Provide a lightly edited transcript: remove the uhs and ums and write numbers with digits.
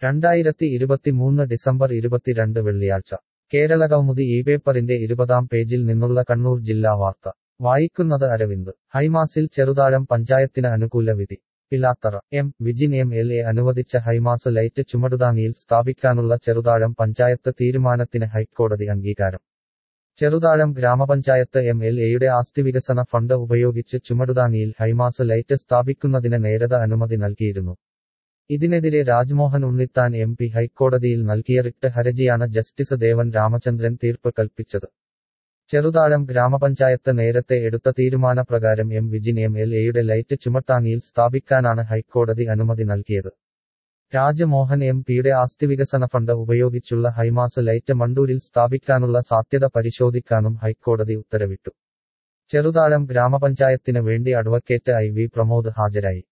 2023 December 22 വെള്ളിയാഴ്ച കേരളകൗമുദി പേപ്പറിന്റെ 20-ാം പേജിൽ നിന്നുള്ള കണ്ണൂർ ജില്ലാ വാർത്ത വായിക്കുന്നത് അരവിന്ദ്. ഹൈമാസിൽ ചെറുതാഴം പഞ്ചായത്തിന് അനുകൂല വിധി. പിലാത്തറ. വിജിൻ MLA അനുവദിച്ച ഹൈമാസ് ലൈറ്റ് ചുമടുതാങ്ങിയിൽ സ്ഥാപിക്കാനുള്ള ചെറുതാഴം പഞ്ചായത്ത് തീരുമാനത്തിന് ഹൈക്കോടതി അംഗീകാരം. ചെറുതാഴം ഗ്രാമപഞ്ചായത്ത് MLAയുടെ ആസ്തിവികസന ഫണ്ട് ഉപയോഗിച്ച് ചുമടുതാങ്ങിയിൽ ഹൈമാസ് ലൈറ്റ് സ്ഥാപിക്കുന്നതിന് നേരത്തെ അനുമതി നൽകിയിരുന്നു. ഇതിനെതിരെ രാജ്മോഹൻ ഉണ്ണിത്താൻ MP ഹൈക്കോടതിയിൽ നൽകിയ റിട്ട് ഹർജിയാണ് ജസ്റ്റിസ് ദേവൻ രാമചന്ദ്രൻ തീർപ്പ് കൽപ്പിച്ചത്. ചെറുതാഴം ഗ്രാമപഞ്ചായത്ത് നേരത്തെ എടുത്ത തീരുമാനപ്രകാരം വിജിൻ MLAയുടെ ലൈറ്റ് ചുമട്ടാങ്ങിയിൽ സ്ഥാപിക്കാനാണ് ഹൈക്കോടതി അനുമതി നൽകിയത്. രാജ്മോഹൻ MPയുടെ ആസ്തിവികസന ഫണ്ട് ഉപയോഗിച്ചുള്ള ഹൈമാസ് ലൈറ്റ് മണ്ടൂരിൽ സ്ഥാപിക്കാനുള്ള സാധ്യത പരിശോധിക്കാനും ഹൈക്കോടതി ഉത്തരവിട്ടു. ചെറുതാഴം ഗ്രാമപഞ്ചായത്തിന് വേണ്ടി അഡ്വക്കേറ്റ് IV പ്രമോദ് ഹാജരായി.